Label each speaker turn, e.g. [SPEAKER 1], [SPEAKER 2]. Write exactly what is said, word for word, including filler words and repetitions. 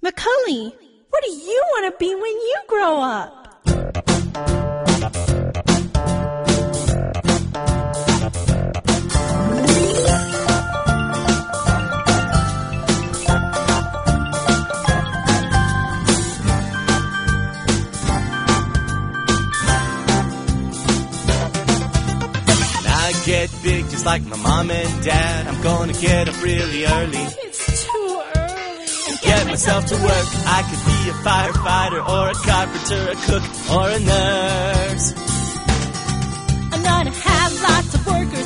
[SPEAKER 1] Macaulay, what do you want to be when you grow up?
[SPEAKER 2] Get big just like my mom and dad. I'm gonna get up really early.
[SPEAKER 1] It's too early.
[SPEAKER 2] And get myself to work. I could be a firefighter or a carpenter, a cook or a nurse.
[SPEAKER 1] I'm gonna have lots of workers